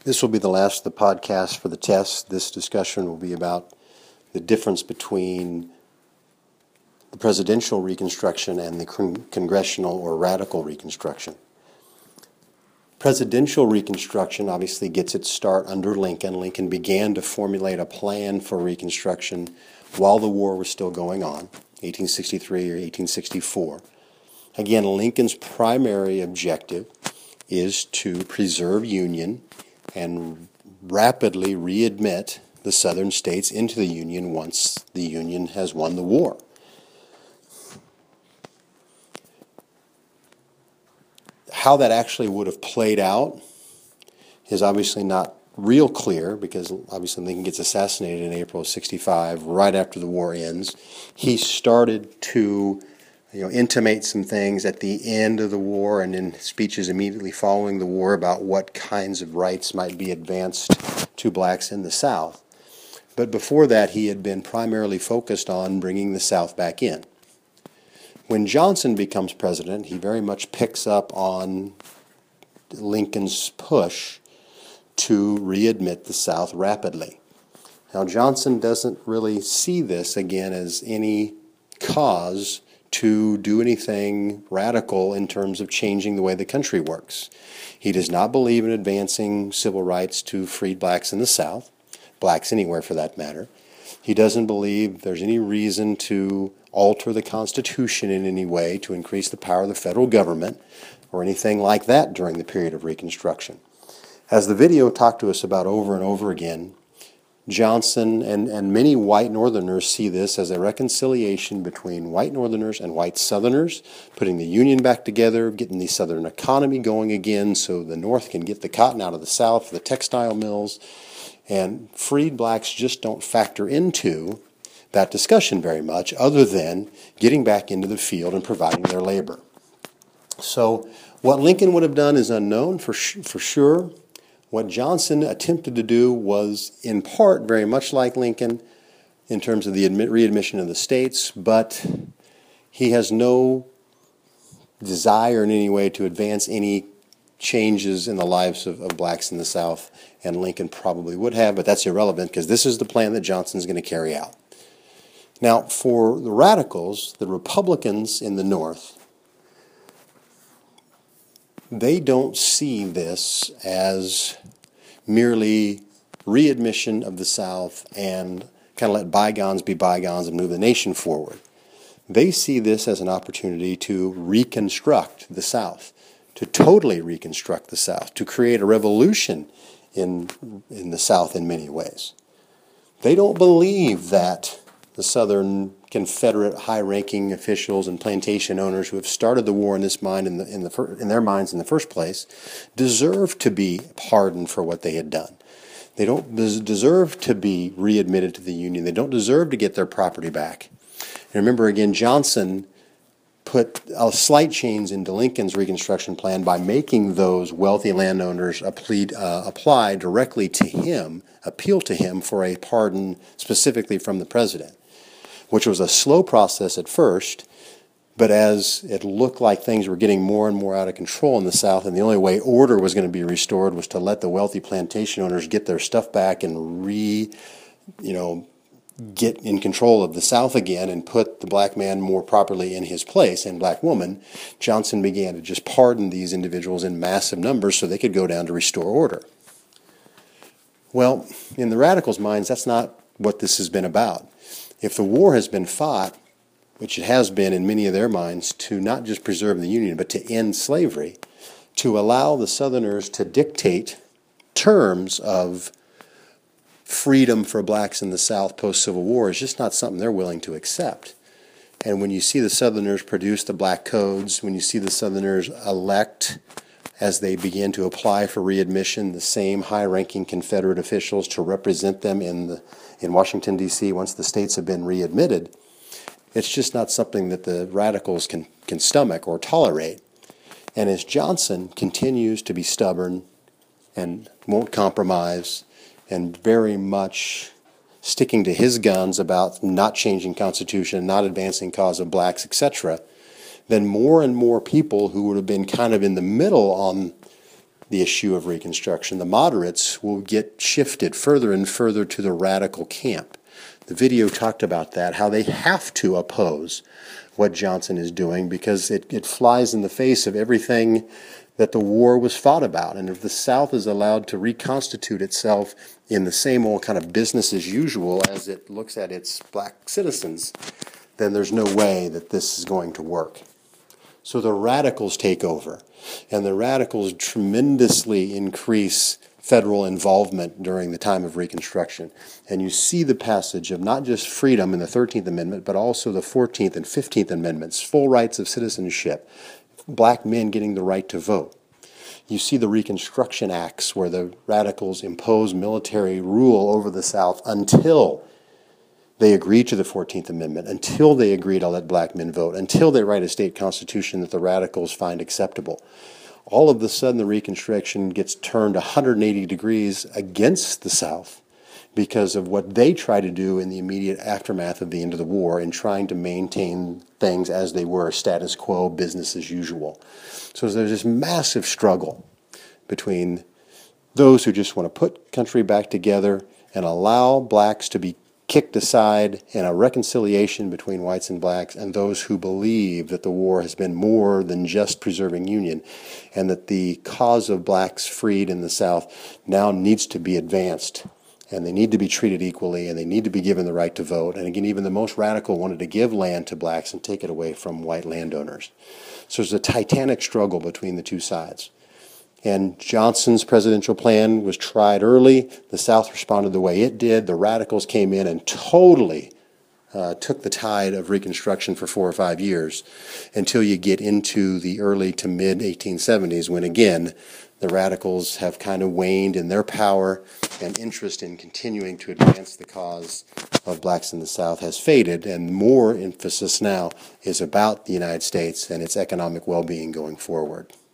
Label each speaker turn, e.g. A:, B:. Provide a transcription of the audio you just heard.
A: This will be the last of the podcast for the test. This discussion will be about the difference between the presidential Reconstruction and the congressional or radical Reconstruction. Presidential Reconstruction obviously gets its start under Lincoln. Lincoln began to formulate a plan for Reconstruction while the war was still going on, 1863 or 1864. Again, Lincoln's primary objective is to preserve Union and rapidly readmit the southern states into the Union once the Union has won the war. How that actually would have played out is obviously not real clear, because obviously Lincoln gets assassinated in April of 65, right after the war ends. He started to intimate some things at the end of the war and in speeches immediately following the war about what kinds of rights might be advanced to blacks in the South. But before that, he had been primarily focused on bringing the South back in. When Johnson becomes president, he very much picks up on Lincoln's push to readmit the South rapidly. Now, Johnson doesn't really see this, again, as any cause to do anything radical in terms of changing the way the country works. He does not believe in advancing civil rights to freed blacks in the South, blacks anywhere for that matter. He doesn't believe there's any reason to alter the Constitution in any way to increase the power of the federal government or anything like that during the period of Reconstruction. As the video talked to us about over and over again, Johnson and many white Northerners see this as a reconciliation between white Northerners and white Southerners, putting the Union back together, getting the Southern economy going again so the North can get the cotton out of the South for the textile mills. And freed blacks just don't factor into that discussion very much, other than getting back into the field and providing their labor. So what Lincoln would have done is unknown for sure. What Johnson attempted to do was, in part, very much like Lincoln in terms of the readmission of the states, but he has no desire in any way to advance any changes in the lives of blacks in the South, and Lincoln probably would have, but that's irrelevant because this is the plan that Johnson's going to carry out. Now, for the radicals, the Republicans in the North, they don't see this as merely readmission of the South and kind of let bygones be bygones and move the nation forward. They see this as an opportunity to reconstruct the South, to totally reconstruct the South, to create a revolution in the South in many ways. They don't believe that the Southern Confederate high-ranking officials and plantation owners who have started the war in their minds in the first place deserve to be pardoned for what they had done. They don't deserve to be readmitted to the Union. They don't deserve to get their property back. And remember, again, Johnson put a slight change into Lincoln's Reconstruction plan by making those wealthy landowners apply directly to him, appeal to him for a pardon specifically from the president, which was a slow process at first, but as it looked like things were getting more and more out of control in the South, and the only way order was going to be restored was to let the wealthy plantation owners get their stuff back and get in control of the South again and put the black man more properly in his place, and black woman, Johnson began to just pardon these individuals in massive numbers so they could go down to restore order. Well, in the radicals' minds, that's not what this has been about. If the war has been fought, which it has been in many of their minds, to not just preserve the Union, but to end slavery, to allow the Southerners to dictate terms of freedom for blacks in the South post-Civil War is just not something they're willing to accept. And when you see the Southerners produce the black codes, when you see the Southerners elect, as they begin to apply for readmission, the same high-ranking Confederate officials to represent them in Washington, D.C. once the states have been readmitted, it's just not something that the radicals can stomach or tolerate. And as Johnson continues to be stubborn and won't compromise and very much sticking to his guns about not changing Constitution, not advancing cause of blacks, etc., then more and more people who would have been kind of in the middle on the issue of Reconstruction. The moderates will get shifted further and further to the radical camp. The video talked about that, how they have to oppose what Johnson is doing because it flies in the face of everything that the war was fought about. And if the South is allowed to reconstitute itself in the same old kind of business as usual as it looks at its black citizens, then there's no way that this is going to work. So the radicals take over, and the radicals tremendously increase federal involvement during the time of Reconstruction. And you see the passage of not just freedom in the 13th Amendment, but also the 14th and 15th Amendments, full rights of citizenship, black men getting the right to vote. You see the Reconstruction Acts where the radicals impose military rule over the South until they agree to the 14th Amendment, until they agree to let black men vote, until they write a state constitution that the radicals find acceptable. All of a sudden, the Reconstruction gets turned 180 degrees against the South because of what they try to do in the immediate aftermath of the end of the war in trying to maintain things as they were, status quo, business as usual. So there's this massive struggle between those who just want to put country back together and allow blacks to be kicked aside in a reconciliation between whites and blacks, and those who believe that the war has been more than just preserving Union and that the cause of blacks freed in the South now needs to be advanced, and they need to be treated equally, and they need to be given the right to vote. And again, even the most radical wanted to give land to blacks and take it away from white landowners. So there's a titanic struggle between the two sides. And Johnson's presidential plan was tried early. The South responded the way it did. The radicals came in and totally took the tide of Reconstruction for 4 or 5 years until you get into the early to mid 1870s when, again, the radicals have kind of waned in their power and interest in continuing to advance the cause of blacks in the South has faded, and more emphasis now is about the United States and its economic well-being going forward.